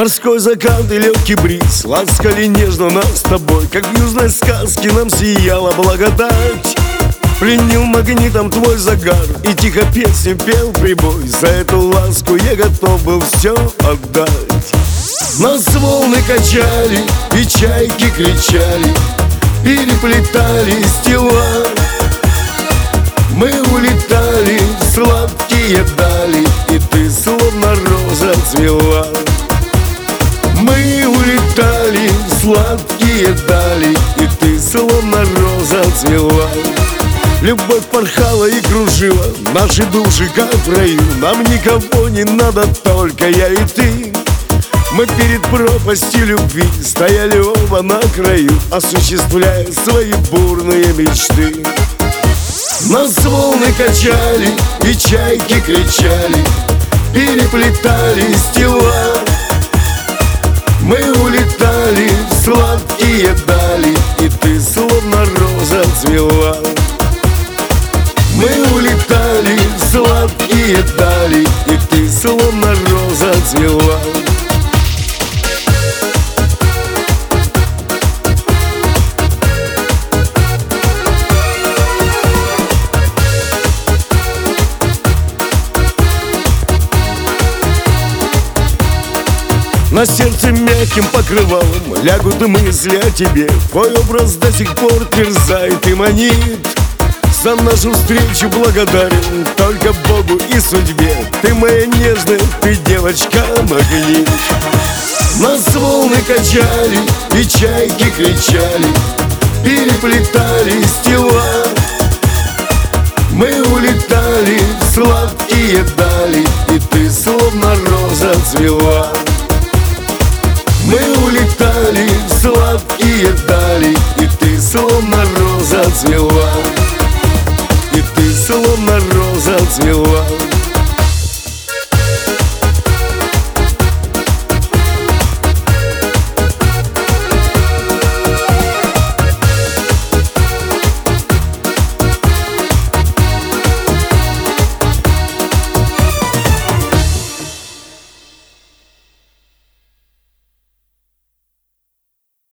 Морской закат и легкий бриз ласкали нежно нас с тобой, как в южной сказке нам сияла благодать. Пленил магнитом твой загар и тихо песню пел прибой. За эту ласку я готов был все отдать. Нас волны качали и чайки кричали, переплетались тела. Мы улетали в сладкие дали, и ты словно роза цвела. Мы улетали в сладкие дали, и ты словно роза цвела. Любовь порхала и кружила наши души, как в раю. Нам никого не надо, только я и ты. Мы перед пропастью любви стояли оба на краю, осуществляя свои бурные мечты. Нас волны качали и чайки кричали, переплетались тела. Мы улетали в сладкие дали, и ты словно роза цвела. Мы улетали в сладкие дали, и ты словно роза цвела. На сердце мягким покрывалом лягут мысли о тебе. Твой образ до сих пор терзает и манит. За нашу встречу благодарен только Богу и судьбе. Ты моя нежная, ты девочка-магнит. Нас волны качали и чайки кричали, переплетались тела. Мы улетали в сладкие дали, и ты словно роза цвела. Мы улетали в сладкие дали, и ты словно роза цвела. И ты словно роза цвела.